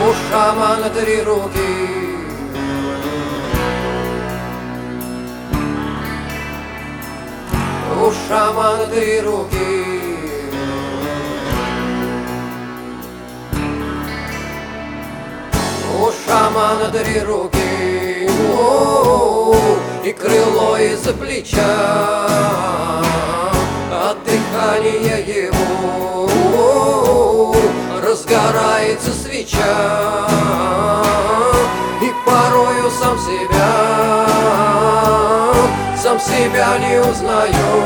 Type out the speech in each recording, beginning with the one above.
У шамана 3 руки. У шамана 3 руки. У шамана 3 руки. И крыло из-за плеча, от дыхания его разгорается свеча. И порою сам себя не узнаю,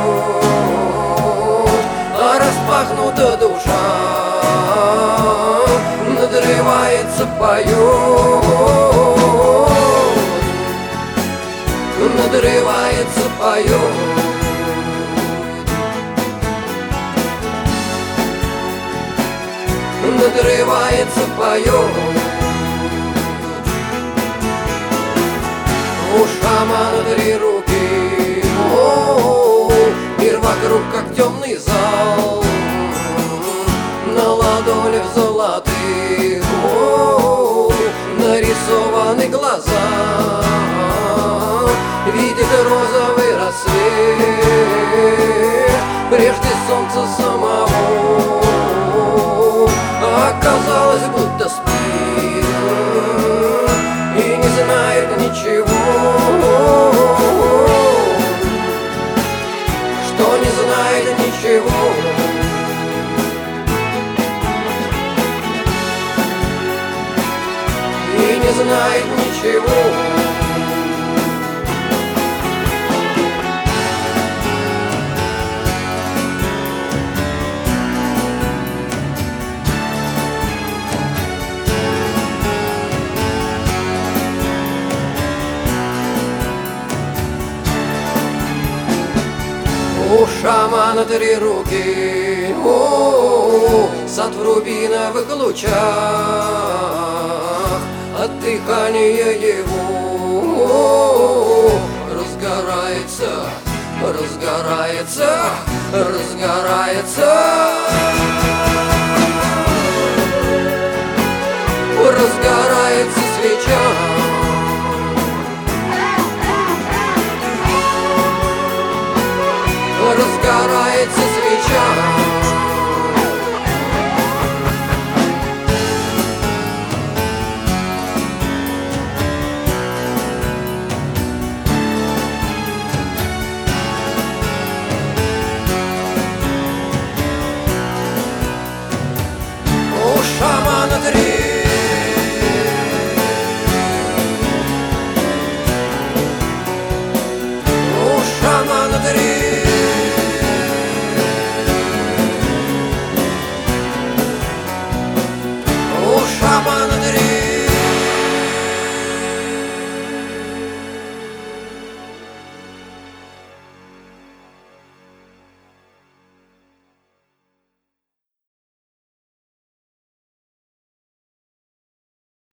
а распахнута душа надрывается, поет, надрывается, поет. Надрывается, поет. У шамана 3 руки. Мир вокруг как темный зал, на ладонях золотых нарисованы глаза. Видит розовый рассвет прежде солнца самого. Оказалось, будто спит и не знает ничего, что не знает ничего. И не знает ничего. У шамана 3 руки, сад в рубиновых лучах, от дыхания его разгорается, разгорается, разгорается, разгорается свеча. Разгорается свеча. У шамана 3. У шамана 3.